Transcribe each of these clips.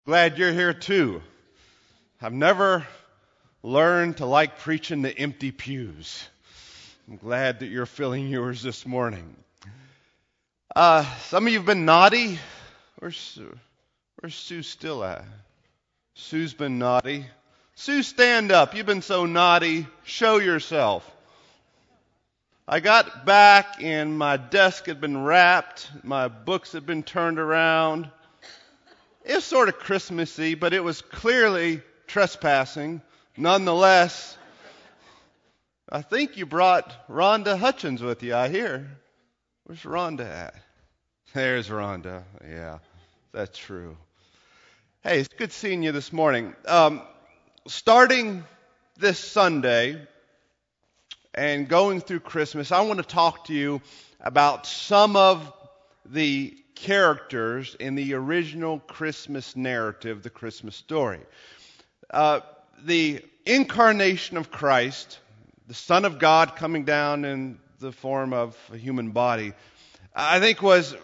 Glad you're here too. I've never learned to like preaching to empty pews. I'm glad that you're filling yours this morning. Some of you have been naughty. Where's Sue still at? Sue's been naughty. Sue, stand up. You've been so naughty. Show yourself. I got back and my desk had been wrapped. My books had been turned around. It was sort of Christmassy, but it was clearly trespassing. Nonetheless, I think you brought Rhonda Hutchins with you, I hear. Where's Rhonda at? There's Rhonda. Yeah, that's true. Hey, it's good seeing you this morning. Starting this Sunday and going through Christmas, I want to talk to you about some of the characters in the original Christmas narrative, the Christmas story. The incarnation of Christ, the Son of God coming down in the form of a human body, I think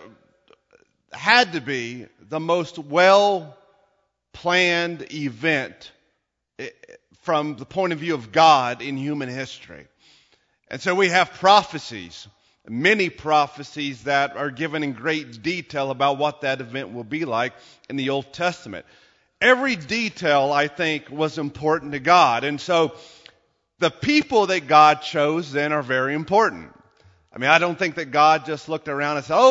had to be the most well-planned event from the point of view of God in human history. And so we have prophecies, many prophecies that are given in great detail about what that event will be like in the Old Testament. Every detail, I think, was important to God. And so the people that God chose then are very important. I mean, I don't think that God just looked around and said,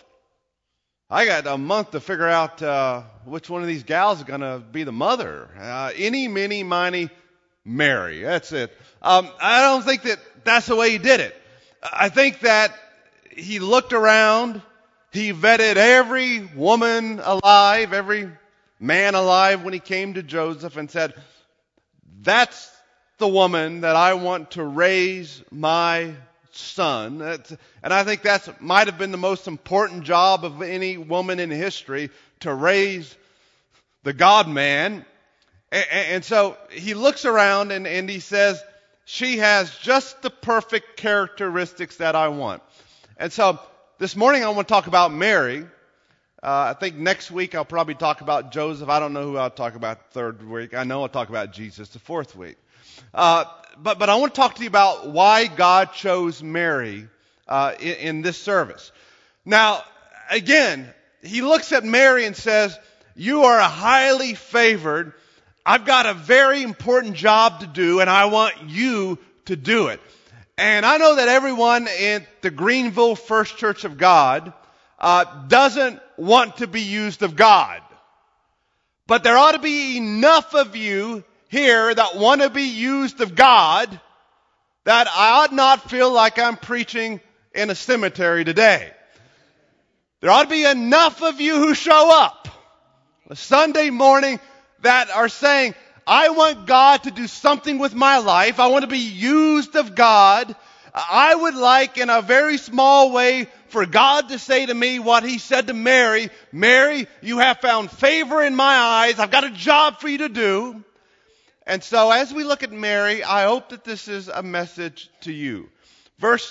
I got a month to figure out which one of these gals is going to be the mother. Eeny, meeny, miny, Mary. That's it. I don't think that that's the way he did it. I think that he looked around, he vetted every woman alive, every man alive when he came to Joseph and said, that's the woman that I want to raise my son. And I think that might have been the most important job of any woman in history, to raise the God-man. And so he looks around and he says, she has just the perfect characteristics that I want. And so this morning I want to talk about Mary. I think next week I'll probably talk about Joseph. I don't know who I'll talk about third week. I know I'll talk about Jesus the fourth week. But I want to talk to you about why God chose Mary in this service. Now, again, he looks at Mary and says, you are a highly favored. I've got a very important job to do, and I want you to do it. And I know that everyone in the Greenville First Church of God doesn't want to be used of God. But there ought to be enough of you here that want to be used of God that I ought not feel like I'm preaching in a cemetery today. There ought to be enough of you who show up a Sunday morning that are saying, I want God to do something with my life. I want to be used of God. I would like, in a very small way, for God to say to me what he said to Mary. Mary, you have found favor in my eyes. I've got a job for you to do. And so as we look at Mary, I hope that this is a message to you. Verse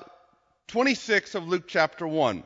26 of Luke chapter 1.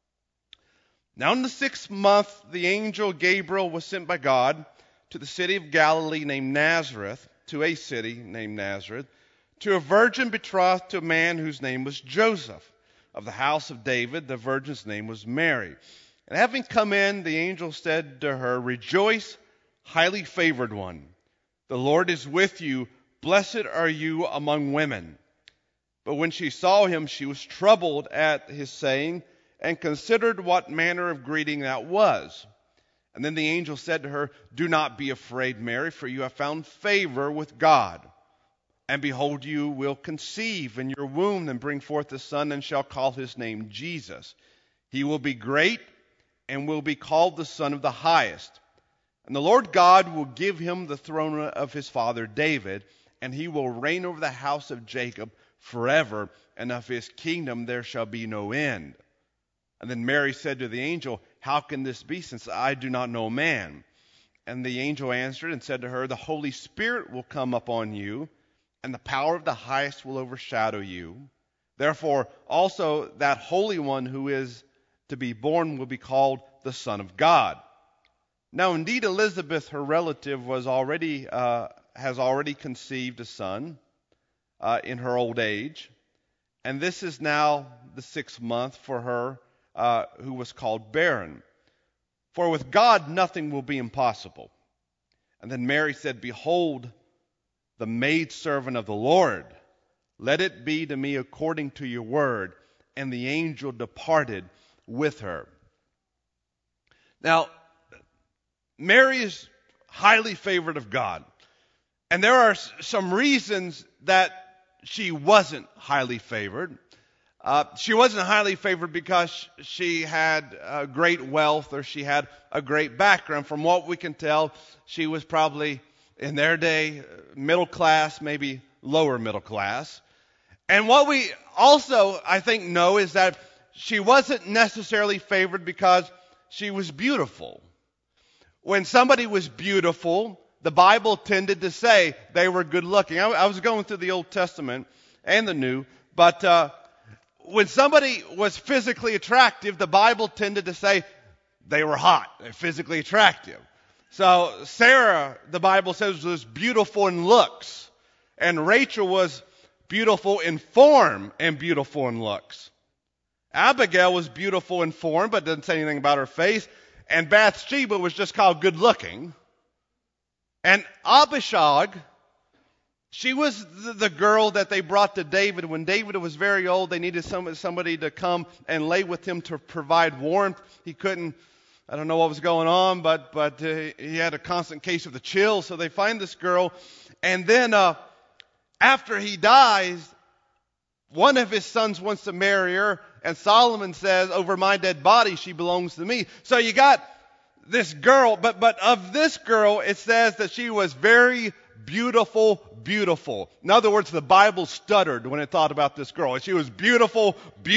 Now in the 6th month, the angel Gabriel was sent by God to the city of Galilee named Nazareth, to a city named Nazareth, to a virgin betrothed to a man whose name was Joseph, of the house of David. The virgin's name was Mary. And having come in, the angel said to her, Rejoice, highly favored one. The Lord is with you. Blessed are you among women. But when she saw him, she was troubled at his saying, and considered what manner of greeting that was. And then the angel said to her, Do not be afraid, Mary, for you have found favor with God. And behold, you will conceive in your womb and bring forth a son, and shall call his name Jesus. He will be great and will be called the Son of the Highest. And the Lord God will give him the throne of his father David, and he will reign over the house of Jacob forever, and of his kingdom there shall be no end. And then Mary said to the angel, How can this be, since I do not know man? And the angel answered and said to her, The Holy Spirit will come upon you, and the power of the highest will overshadow you. Therefore also that Holy One who is to be born will be called the Son of God. Now, indeed, Elizabeth, her relative, has already conceived a son in her old age, and this is now the 6th month for her who was called barren. For with God nothing will be impossible. And then Mary said, Behold, the maidservant of the Lord, let it be to me according to your word. And the angel departed with her. Now, Mary is highly favored of God. And there are some reasons that she wasn't highly favored. She wasn't highly favored because she had great wealth or she had a great background. From what we can tell, she was probably, in their day, middle class, maybe lower middle class. And what we also, I think, know is that she wasn't necessarily favored because she was beautiful. When somebody was beautiful, the Bible tended to say they were good looking. I was going through the Old Testament and the New, but when somebody was physically attractive, the Bible tended to say they were hot, they're physically attractive. So Sarah, the Bible says, was beautiful in looks, and Rachel was beautiful in form and beautiful in looks. Abigail was beautiful in form, but didn't say anything about her face. And Bathsheba was just called good looking. And Abishag, she was the girl that they brought to David. When David was very old, they needed somebody to come and lay with him to provide warmth. He couldn't, I don't know what was going on, but he had a constant case of the chill. So they find this girl. And then after he dies, one of his sons wants to marry her. And Solomon says, over my dead body, she belongs to me. So you got this girl, but of this girl, it says that she was very beautiful. In other words, the Bible stuttered when it thought about this girl. She was beautiful.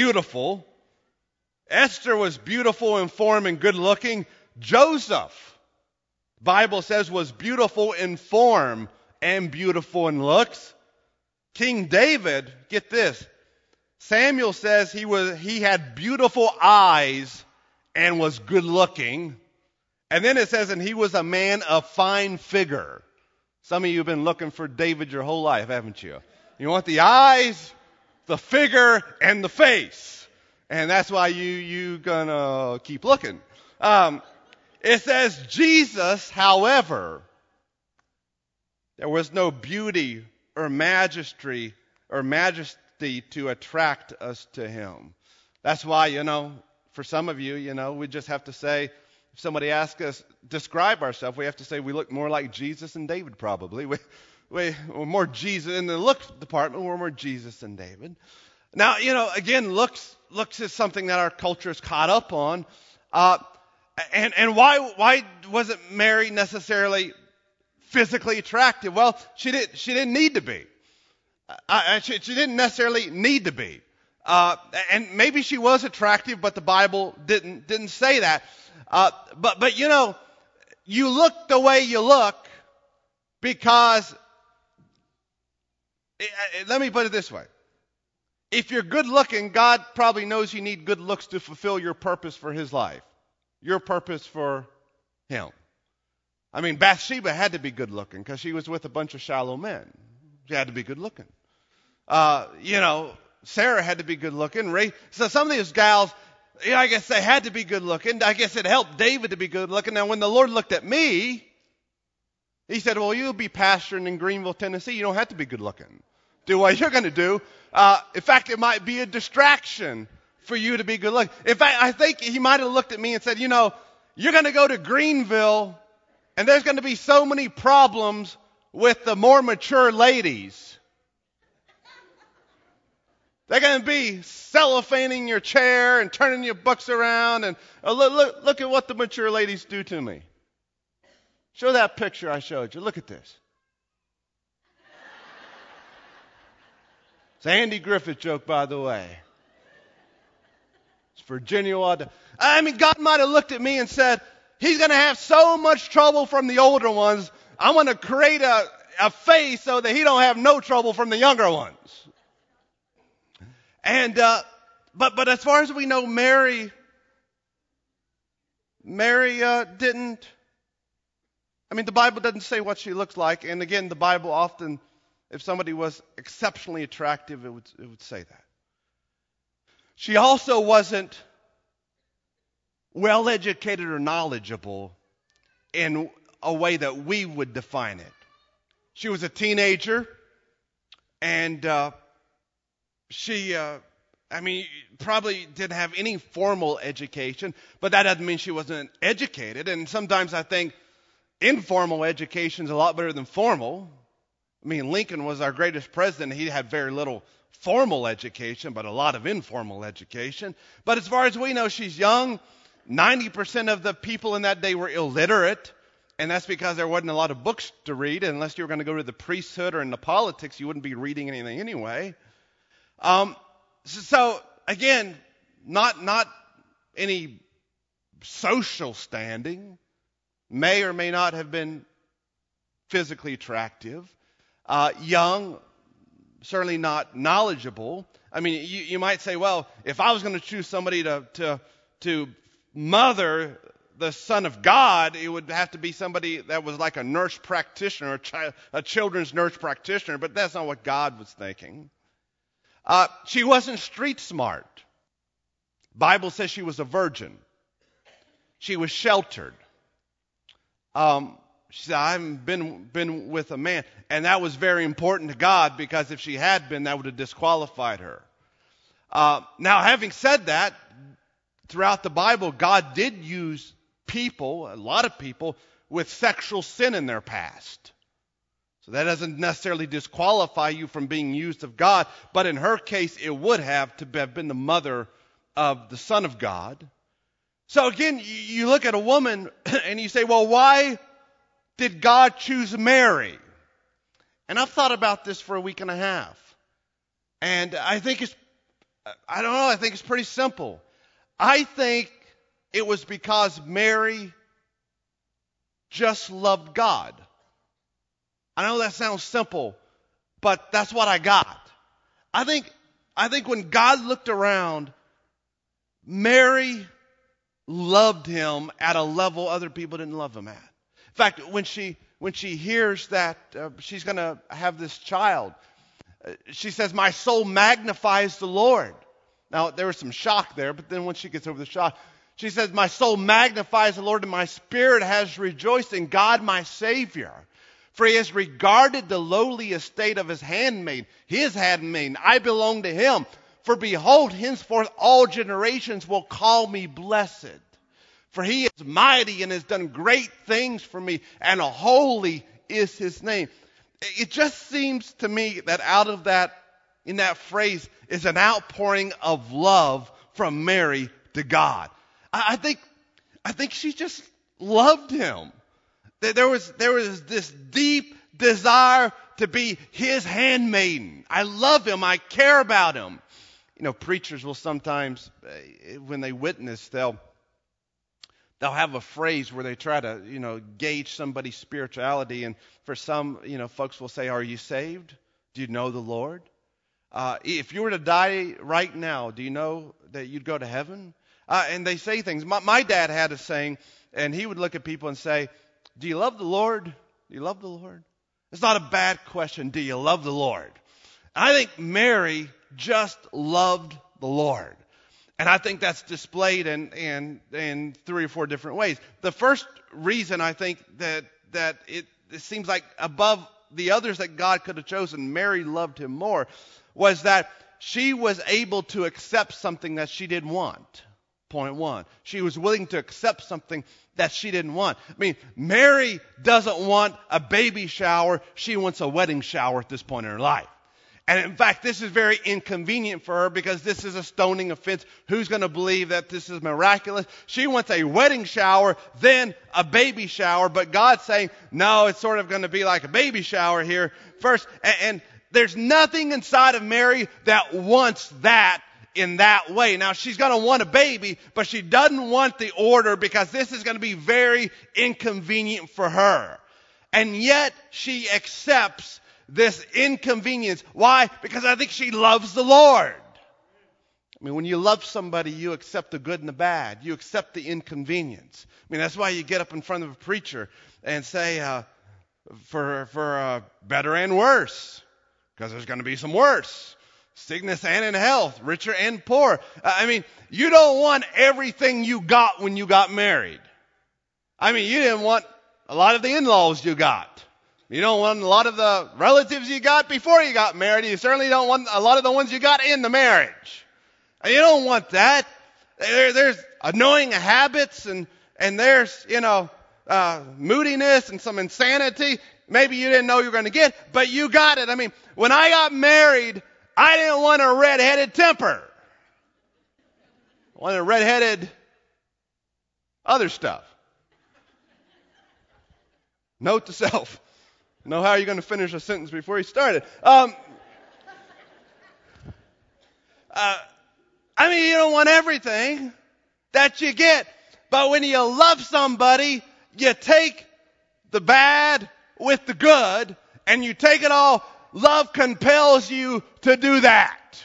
Esther was beautiful in form and good looking. Joseph, Bible says, was beautiful in form and beautiful in looks. King David, get this, Samuel says he had beautiful eyes and was good looking. And then it says, and he was a man of fine figure. Some of you have been looking for David your whole life, haven't you? You want the eyes, the figure, and the face. And that's why you gonna keep looking. It says, Jesus, however, there was no beauty or majesty to attract us to him. That's why, for some of you, we just have to say, if somebody asks us, describe ourselves, we have to say we look more like Jesus and David probably. We're more Jesus, in the look department, we're more Jesus than David. Now, again, looks is something that our culture is caught up on. And why wasn't Mary necessarily physically attractive? Well, she didn't need to be. She didn't necessarily need to be. And maybe she was attractive, but the Bible didn't say that. But you look the way you look because, let me put it this way. If you're good looking, God probably knows you need good looks to fulfill your purpose for his life. Your purpose for him. I mean, Bathsheba had to be good looking because she was with a bunch of shallow men. She had to be good looking. Sarah had to be good looking. So some of these gals, I guess they had to be good looking. I guess it helped David to be good looking. Now, when the Lord looked at me, he said, well, you'll be pastoring in Greenville, Tennessee. You don't have to be good looking. Do what you're going to do. In fact, it might be a distraction for you to be good looking. In fact, I think he might have looked at me and said, you're going to go to Greenville, and there's going to be so many problems with the more mature ladies. They're going to be cellophaning your chair and turning your books around. And look at what the mature ladies do to me. Show that picture I showed you. Look at this. It's an Andy Griffith joke, by the way. It's Virginia Watt. I mean, God might have looked at me and said, he's going to have so much trouble from the older ones. I'm going to create a face so that he don't have no trouble from the younger ones. And but as far as we know, Mary didn't I mean, the Bible doesn't say what she looks like. And again, the Bible often, if somebody was exceptionally attractive, it would say that. She also wasn't well educated or knowledgeable in a way that we would define it. She was a teenager, and she probably didn't have any formal education, but that doesn't mean she wasn't educated. And sometimes I think informal education is a lot better than formal. I mean, Lincoln was our greatest president. He had very little formal education, but a lot of informal education. But as far as we know, she's young. 90% of the people in that day were illiterate, and that's because there wasn't a lot of books to read. Unless you were going to go to the priesthood or into politics, you wouldn't be reading anything anyway. So again, not any social standing. May or may not have been physically attractive. Young, certainly not knowledgeable. I mean, you might say, well, if I was going to choose somebody to mother the Son of God, it would have to be somebody that was like a nurse practitioner, a children's nurse practitioner, but that's not what God was thinking. She wasn't street smart. Bible says she was a virgin. She was sheltered. She said, I haven't been with a man. And that was very important to God, because if she had been, that would have disqualified her. Now, having said that, throughout the Bible, God did use people, a lot of people, with sexual sin in their past. So that doesn't necessarily disqualify you from being used of God. But in her case, it would have to have been the mother of the Son of God. So again, you look at a woman and you say, well, why did God choose Mary? And I've thought about this for a week and a half. And I think I think it's pretty simple. I think it was because Mary just loved God. I know that sounds simple, but that's what I got. I think when God looked around, Mary loved him at a level other people didn't love him at. In fact, when she hears that she's going to have this child, she says, my soul magnifies the Lord. Now, there was some shock there, but then when she gets over the shock, she says, my soul magnifies the Lord, and my spirit has rejoiced in God my Savior. For he has regarded the lowly estate of his handmaid. I belong to him. For behold, henceforth all generations will call me blessed. For he is mighty and has done great things for me, and holy is his name. It just seems to me that out of that, in that phrase, is an outpouring of love from Mary to God. I think she just loved him. There was this deep desire to be his handmaiden. I love him. I care about him. You know, preachers will sometimes, when they witness, they'll have a phrase where they try to, gauge somebody's spirituality. And for some, folks will say, are you saved? Do you know the Lord? If you were to die right now, do you know that you'd go to heaven? And they say things. My dad had a saying, and he would look at people and say, do you love the Lord? Do you love the Lord? It's not a bad question. Do you love the Lord? I think Mary just loved the Lord. And I think that's displayed in 3 or 4 different ways. The first reason I think that it seems like above the others that God could have chosen, Mary loved him more, was that she was able to accept something that she didn't want. Point one. She was willing to accept something that she didn't want. I mean, Mary doesn't want a baby shower. She wants a wedding shower at this point in her life. And in fact, this is very inconvenient for her because this is a stoning offense. Who's going to believe that this is miraculous? She wants a wedding shower, then a baby shower. But God's saying, no, it's sort of going to be like a baby shower here first. And there's nothing inside of Mary that wants that in that way. Now, she's going to want a baby, but she doesn't want the order because this is going to be very inconvenient for her. And yet, she accepts this inconvenience. Why? Because I think she loves the Lord. I mean, when you love somebody, you accept the good and the bad. You accept the inconvenience. I mean, that's why you get up in front of a preacher and say, for better and worse, because there's going to be some worse. Sickness and in health, richer and poor. I mean, you don't want everything you got when you got married. I mean, you didn't want a lot of the in-laws you got. You don't want a lot of the relatives you got before you got married. You certainly don't want a lot of the ones you got in the marriage. You don't want that. There's annoying habits and there's, moodiness and some insanity. Maybe you didn't know you were going to get, but you got it. I mean, when I got married, I didn't want a red-headed temper. I wanted a red-headed other stuff. Note to self. Know how you're going to finish a sentence before you start it. I mean, you don't want everything that you get. But when you love somebody, you take the bad with the good, and you take it all. Love compels you to do that.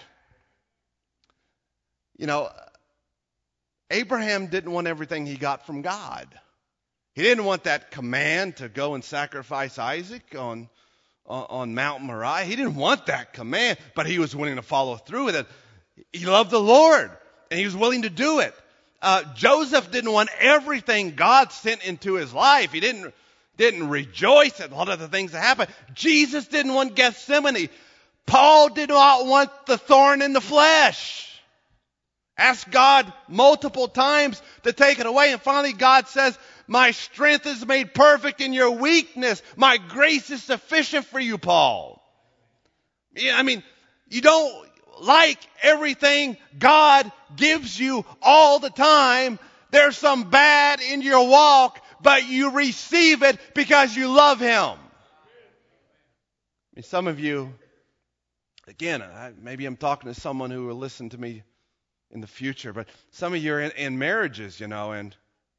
Abraham didn't want everything he got from God. He didn't want that command to go and sacrifice Isaac on Mount Moriah. He didn't want that command, but he was willing to follow through with it. He loved the Lord, and he was willing to do it. Joseph didn't want everything God sent into his life. He didn't rejoice at a lot of the things that happened. Jesus didn't want Gethsemane. Paul did not want the thorn in the flesh. Asked God multiple times to take it away, and finally God says, my strength is made perfect in your weakness. My grace is sufficient for you, Paul. I mean, you don't like everything God gives you all the time. There's some bad in your walk, but you receive it because you love Him. I mean, some of you, again, maybe I'm talking to someone who will listen to me in the future, but some of you are in marriages, and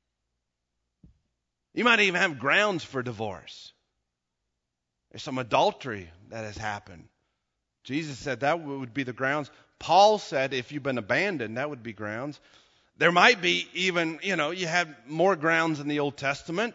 you might even have grounds for divorce. There's some adultery that has happened. Jesus said that would be the grounds. Paul said if you've been abandoned, that would be grounds. There might be even, you have more grounds in the Old Testament.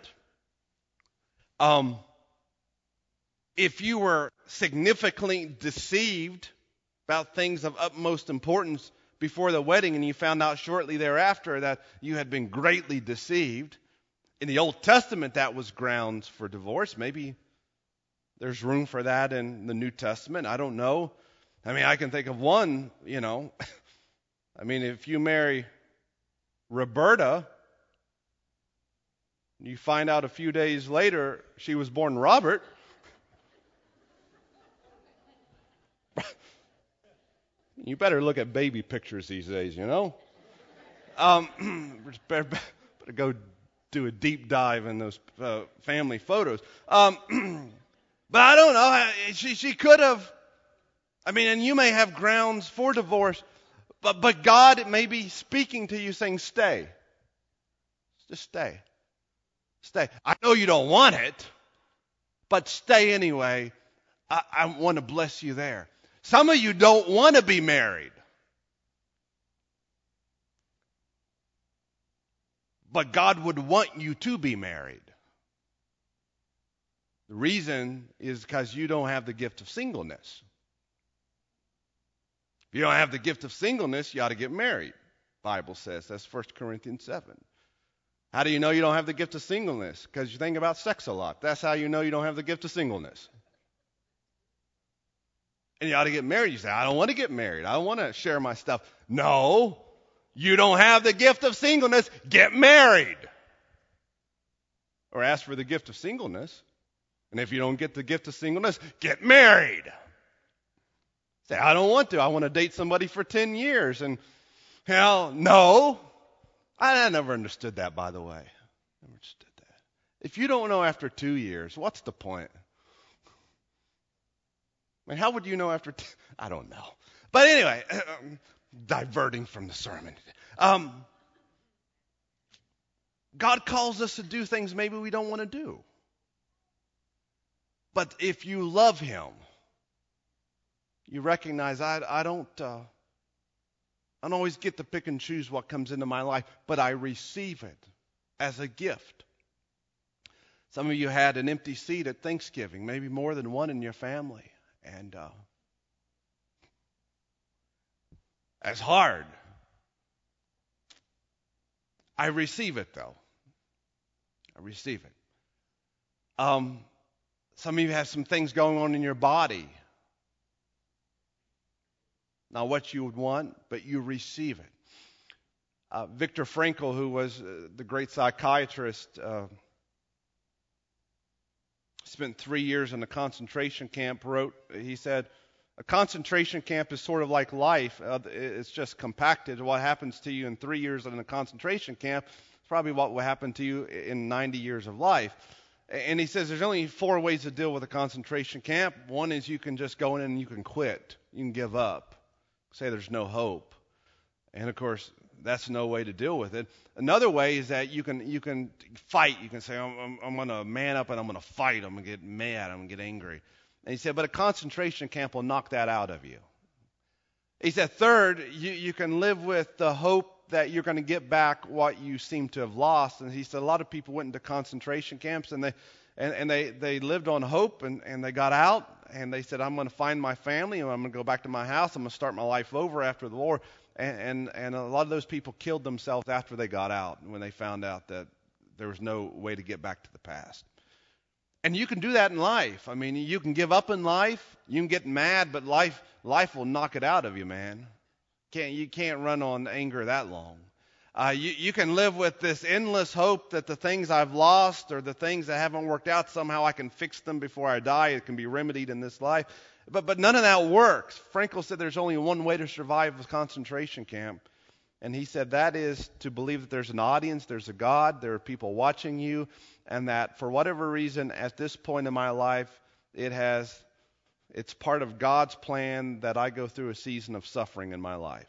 If you were significantly deceived about things of utmost importance before the wedding and you found out shortly thereafter that you had been greatly deceived, in the Old Testament that was grounds for divorce. Maybe there's room for that in the New Testament. I don't know. I mean, I can think of one, I mean, if you marry Roberta, you find out a few days later she was born Robert. You better look at baby pictures these days, better go do a deep dive in those family photos. But I don't know. She could have. I mean, and you may have grounds for divorce, but God may be speaking to you saying, stay. Just stay. Stay. I know you don't want it, but stay anyway. I want to bless you there. Some of you don't want to be married. But God would want you to be married. The reason is because you don't have the gift of singleness. If you don't have the gift of singleness, you ought to get married. The Bible says. That's 1 Corinthians 7. How do you know you don't have the gift of singleness? Because you think about sex a lot. That's how you know you don't have the gift of singleness. And you ought to get married. You say, I don't want to get married. I don't want to share my stuff. No. You don't have the gift of singleness, get married. Or ask for the gift of singleness. And if you don't get the gift of singleness, get married. Say, I don't want to. I want to date somebody for 10 years. And, no. I never understood that, by the way. Never understood that. If you don't know after 2 years, what's the point? I mean, how would you know after I don't know. But anyway, diverting from the sermon. God calls us to do things maybe we don't want to do. But if you love Him, you recognize I don't I don't always get to pick and choose what comes into my life, but I receive it as a gift. Some of you had an empty seat at Thanksgiving, maybe more than one in your family. And that's hard. I receive it, though. I receive it. Some of you have some things going on in your body. Not what you would want, but you receive it. Viktor Frankl, who was the great psychiatrist, spent 3 years in a concentration camp, he said, a concentration camp is sort of like life. It's just compacted. What happens to you in 3 years in a concentration camp is probably what will happen to you in 90 years of life. And he says there's only 4 ways to deal with a concentration camp. One is you can just go in and you can quit. You can give up. Say there's no hope. And, of course, that's no way to deal with it. Another way is that you can fight. You can say, I'm going to man up and I'm going to fight. I'm going to get mad. I'm going to get angry. And he said, but a concentration camp will knock that out of you. He said, third, you can live with the hope that you're going to get back what you seem to have lost. And he said a lot of people went into concentration camps and they lived on hope and they got out and they said, I'm going to find my family and I'm going to go back to my house. I'm going to start my life over after the Lord. And a lot of those people killed themselves after they got out when they found out that there was no way to get back to the past. And you can do that in life. I mean, you can give up in life. You can get mad, but life will knock it out of you, man. You can't run on anger that long. You can live with this endless hope that the things I've lost or the things that haven't worked out, somehow I can fix them before I die. It can be remedied in this life. But none of that works. Frankl said there's only one way to survive a concentration camp. And he said that is to believe that there's an audience, there's a God, there are people watching you, and that for whatever reason at this point in my life, it's part of God's plan that I go through a season of suffering in my life.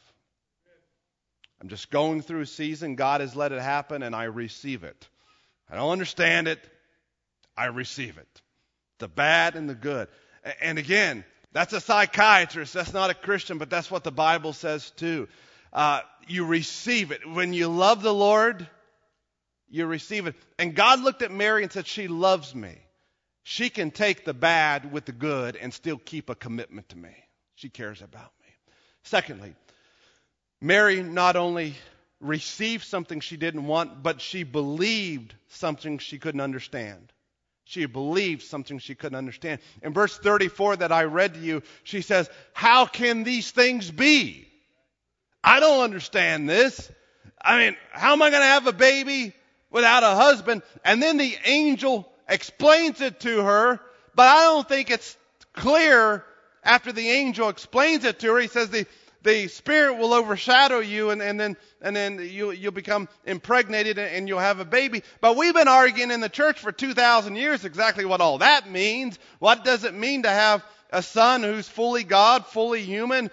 I'm just going through a season. God has let it happen, and I receive it. I don't understand it. I receive it. The bad and the good. And again, that's a psychiatrist. That's not a Christian, but that's what the Bible says too. You receive it. When you love the Lord, you receive it. And God looked at Mary and said, she loves me. She can take the bad with the good and still keep a commitment to me. She cares about me. Secondly, Mary not only received something she didn't want, but she believed something she couldn't understand. She believed something she couldn't understand. In verse 34 that I read to you, she says, how can these things be? I don't understand this. I mean, how am I going to have a baby without a husband? And then the angel explains it to her, but I don't think it's clear after the angel explains it to her. He says the Spirit will overshadow you and then you'll become impregnated and you'll have a baby. But we've been arguing in the church for 2,000 years exactly what all that means. What does it mean to have a son who's fully God, fully human?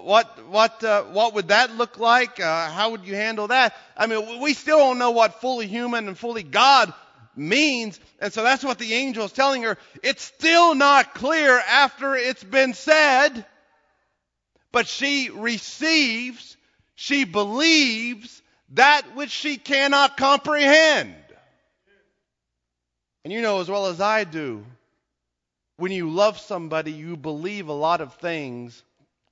What would that look like? How would you handle that? I mean, we still don't know what fully human and fully God means. And so that's what the angel is telling her. It's still not clear after it's been said, but she receives, she believes that which she cannot comprehend. And you know as well as I do, when you love somebody, you believe a lot of things.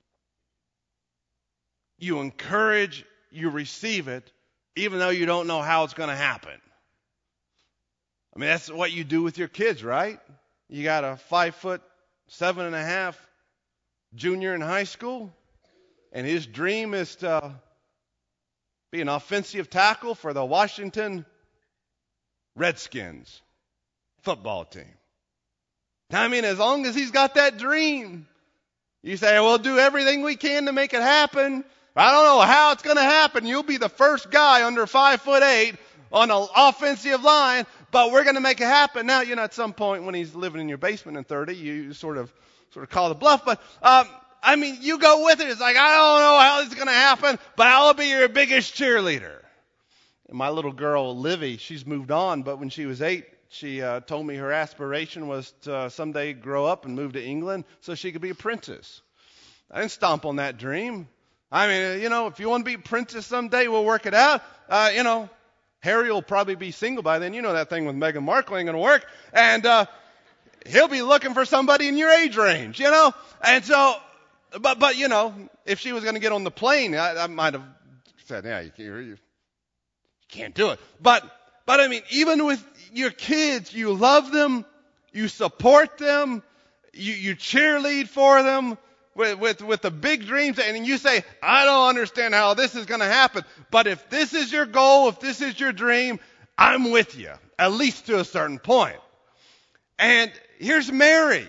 You encourage, you receive it, even though you don't know how it's going to happen. I mean, that's what you do with your kids, right? You got a 5'7.5" junior in high school, and his dream is to be an offensive tackle for the Washington Redskins football team. I mean, as long as he's got that dream, you say, we'll do everything we can to make it happen. I don't know how it's going to happen. You'll be the first guy under 5'8" on an offensive line, but we're going to make it happen. Now, at some point when he's living in your basement in 30, you sort of call the bluff. But, I mean, you go with it. It's like, I don't know how this is going to happen, but I'll be your biggest cheerleader. And my little girl, Livy, she's moved on, but when she was 8, she told me her aspiration was to someday grow up and move to England so she could be a princess. I didn't stomp on that dream. I mean, if you want to be princess someday, we'll work it out. Harry will probably be single by then. You know that thing with Meghan Markle ain't going to work. And he'll be looking for somebody in your age range, And so, but if she was going to get on the plane, I might have said, yeah, you can't do it. But I mean, even with your kids, you love them, you support them, you cheerlead for them with the big dreams, and you say, I don't understand how this is going to happen, but if this is your goal, if this is your dream, I'm with you, at least to a certain point. And here's Mary.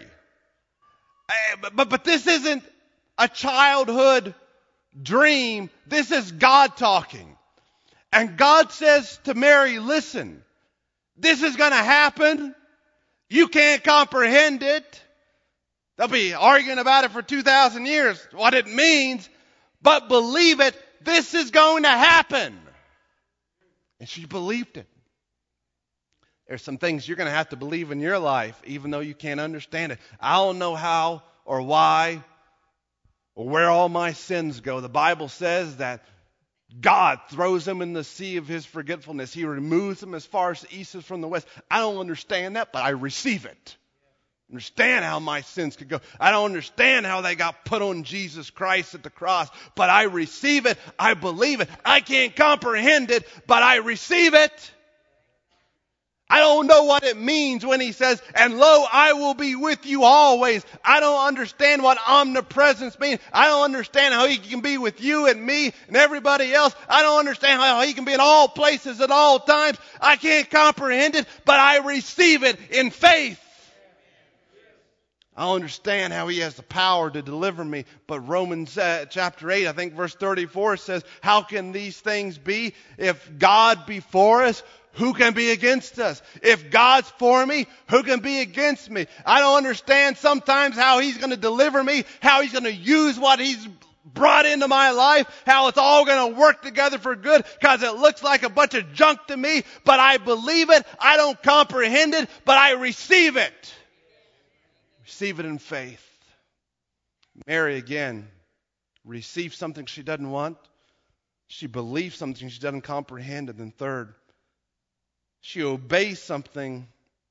But this isn't a childhood dream. This is God talking. And God says to Mary, listen, this is going to happen. You can't comprehend it. They'll be arguing about it for 2,000 years, what it means, but believe it, this is going to happen. And she believed it. There's some things you're going to have to believe in your life, even though you can't understand it. I don't know how or why or where all my sins go. The Bible says that God throws them in the sea of his forgetfulness. He removes them as far as the east is from the west. I don't understand that, but I receive it. I understand how my sins could go. I don't understand how they got put on Jesus Christ at the cross, but I receive it. I believe it. I can't comprehend it, but I receive it. I don't know what it means when he says, and lo, I will be with you always. I don't understand what omnipresence means. I don't understand how he can be with you and me and everybody else. I don't understand how he can be in all places at all times. I can't comprehend it, but I receive it in faith. I don't understand how he has the power to deliver me, but Romans chapter 8, I think verse 34 says, how can these things be? If God be for us, who can be against us? If God's for me, who can be against me? I don't understand sometimes how he's going to deliver me, how he's going to use what he's brought into my life, how it's all going to work together for good, because it looks like a bunch of junk to me, but I believe it. I don't comprehend it, but I receive it. Receive it in faith. Mary, again, received something she doesn't want. She believes something she doesn't comprehend. And then third, she obeys something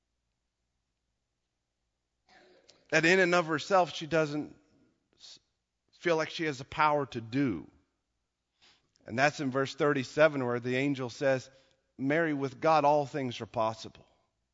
that in and of herself she doesn't feel like she has the power to do. And that's in verse 37 where the angel says, Mary, with God all things are possible.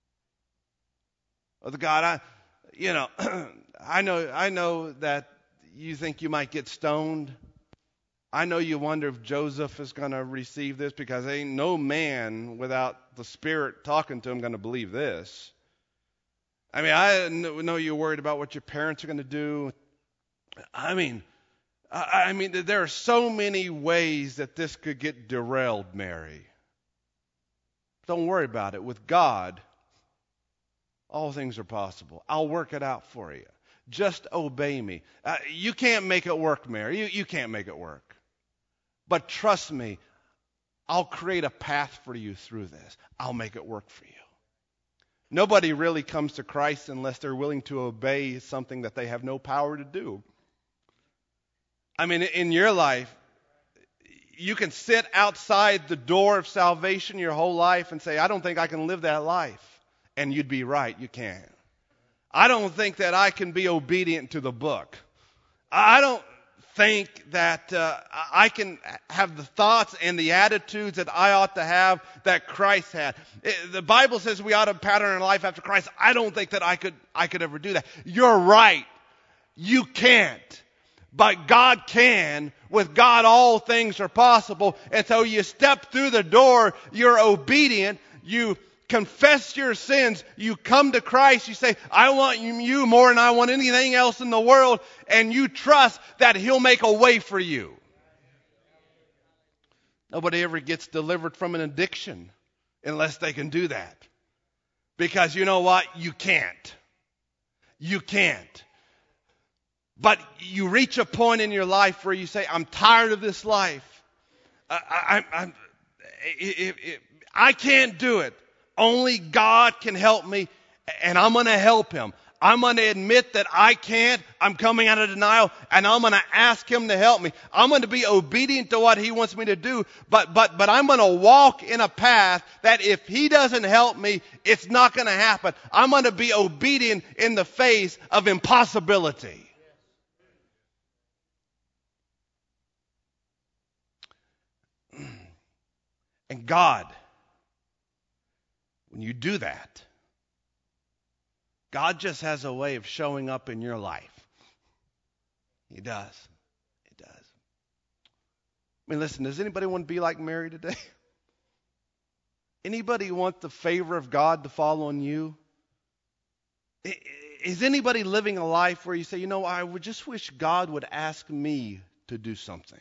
With God, I know that you think you might get stoned. I know you wonder if Joseph is going to receive this, because ain't no man without the Spirit talking to him going to believe this. I mean, I know you're worried about what your parents are going to do. I mean, there are so many ways that this could get derailed, Mary. Don't worry about it. With God, all things are possible. I'll work it out for you. Just obey me. You can't make it work, Mary. You can't make it work. But trust me, I'll create a path for you through this. I'll make it work for you. Nobody really comes to Christ unless they're willing to obey something that they have no power to do. I mean, in your life, you can sit outside the door of salvation your whole life and say, I don't think I can live that life. And you'd be right, you can. I don't think that I can be obedient to the book. I don't think that I can have the thoughts and the attitudes that I ought to have that Christ had. The Bible says we ought to pattern our life after Christ. I don't think that I could ever do that. You're right. You can't. But God can. With God, all things are possible. And so you step through the door, you're obedient, you confess your sins, you come to Christ, you say, I want you more than I want anything else in the world, and you trust that He'll make a way for you. Nobody ever gets delivered from an addiction unless they can do that. Because you know what? You can't. You can't. But you reach a point in your life where you say, I'm tired of this life. I can't do it. Only God can help me, and I'm going to help Him. I'm going to admit that I can't. I'm coming out of denial, and I'm going to ask Him to help me. I'm going to be obedient to what He wants me to do, but I'm going to walk in a path that if He doesn't help me, it's not going to happen. I'm going to be obedient in the face of impossibility. And God, when you do that, God just has a way of showing up in your life. He does. He does. I mean, listen, does anybody want to be like Mary today? Anybody want the favor of God to fall on you? Is anybody living a life where you say, you know, I would just wish God would ask me to do something?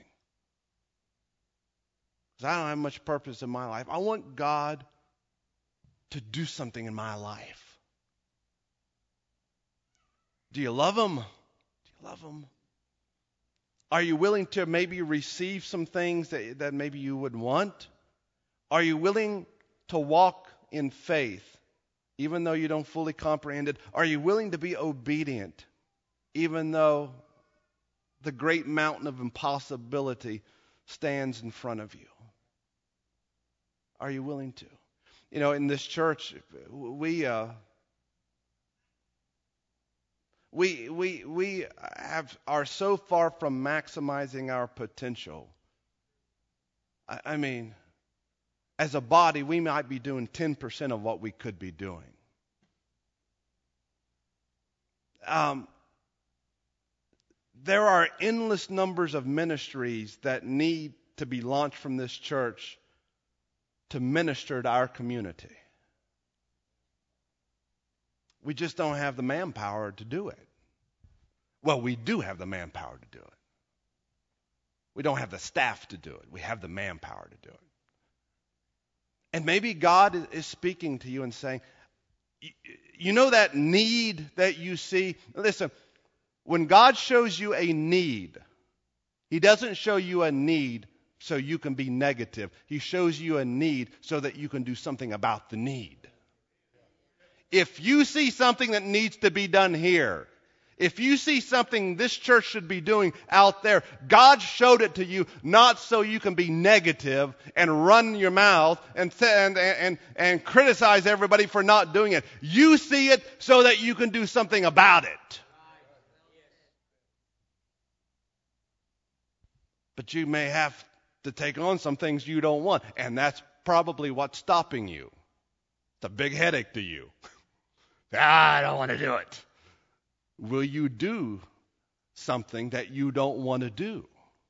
Because I don't have much purpose in my life. I want God to do something in my life. Do you love Him? Do you love Him? Are you willing to maybe receive some things that maybe you would want? Are you willing to walk in faith, even though you don't fully comprehend it? Are you willing to be obedient, even though the great mountain of impossibility stands in front of you? Are you willing to? You know, in this church, we are so far from maximizing our potential. I mean, as a body, we might be doing 10% of what we could be doing. There are endless numbers of ministries that need to be launched from this church to minister to our community. We just don't have the manpower to do it. Well, we do have the manpower to do it. We don't have the staff to do it. We have the manpower to do it. And maybe God is speaking to you and saying, you know that need that you see? Listen, when God shows you a need, He doesn't show you a need so you can be negative. He shows you a need so that you can do something about the need. If you see something that needs to be done here, if you see something this church should be doing out there, God showed it to you not so you can be negative and run your mouth and criticize everybody for not doing it. You see it so that you can do something about it. But you may have to take on some things you don't want, and that's probably what's stopping you. It's a big headache to you. I don't want to do it. Will you do something that you don't want to do?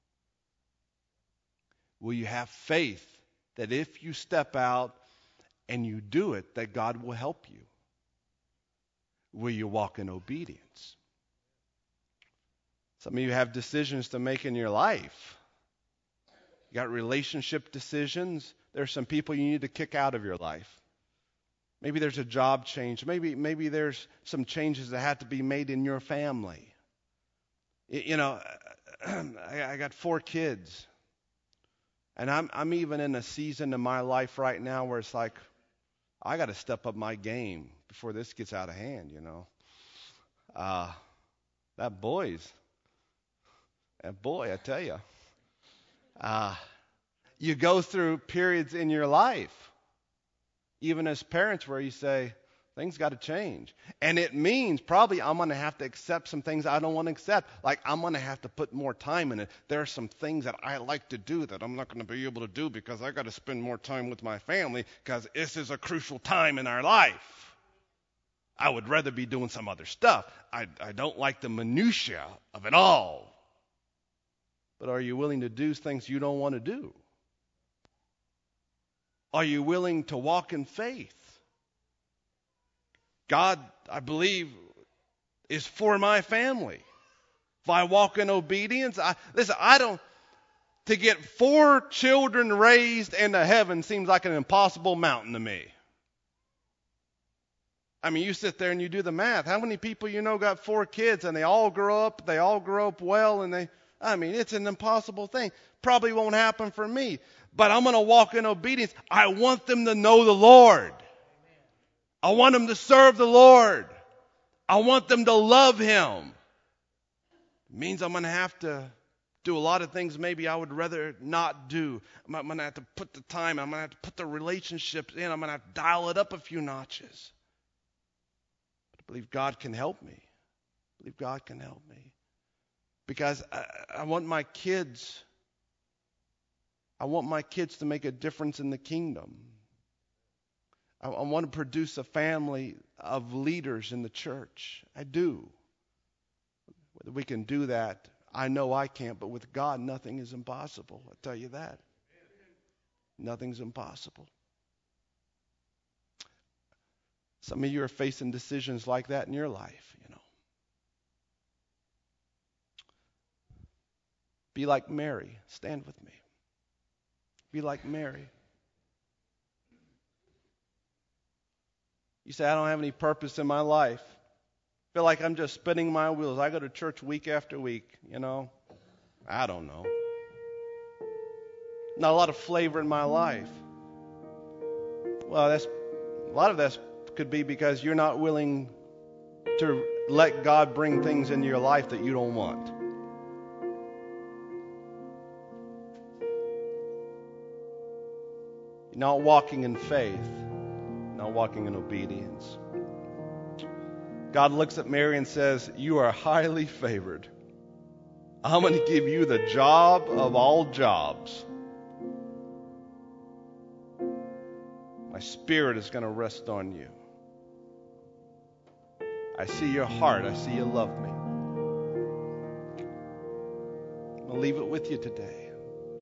Will you have faith that if you step out and you do it, that God will help you? Will you walk in obedience? Some of you have decisions to make in your life. You got relationship decisions. There's some people you need to kick out of your life. Maybe there's a job change. Maybe there's some changes that have to be made in your family. You know, I got 4 kids. And I'm even in a season in my life right now where it's like, I got to step up my game before this gets out of hand, you know. That boy, I tell you. You go through periods in your life, even as parents, where you say, things got to change. And it means probably I'm going to have to accept some things I don't want to accept. Like I'm going to have to put more time in it. There are some things that I like to do that I'm not going to be able to do because I got to spend more time with my family because this is a crucial time in our life. I would rather be doing some other stuff. I don't like the minutia of it all. But are you willing to do things you don't want to do? Are you willing to walk in faith? God, I believe, is for my family. If I walk in obedience, to get 4 children raised into heaven seems like an impossible mountain to me. I mean, you sit there and you do the math. How many people you know got 4 kids and they all grow up well, and it's an impossible thing. Probably won't happen for me. But I'm going to walk in obedience. I want them to know the Lord. I want them to serve the Lord. I want them to love Him. It means I'm going to have to do a lot of things maybe I would rather not do. I'm going to have to put the time, I'm going to have to put the relationships in, I'm going to have to dial it up a few notches. But I believe God can help me. I believe God can help me. Because I want my kids to make a difference in the kingdom. I want to produce a family of leaders in the church. I do. Whether we can do that, I know I can't, but with God, nothing is impossible. I tell you that. Nothing's impossible. Some of you are facing decisions like that in your life, you know. Be like Mary. Stand with me. Be like Mary. You say, I don't have any purpose in my life. I feel like I'm just spinning my wheels. I go to church week after week, you know. I don't know. Not a lot of flavor in my life. Well, a lot of that could be because you're not willing to let God bring things into your life that you don't want. You're not walking in faith, not walking in obedience. God looks at Mary and says, you are highly favored. I'm going to give you the job of all jobs. My Spirit is going to rest on you. I see your heart. I see you love me. I'm going to leave it with you today.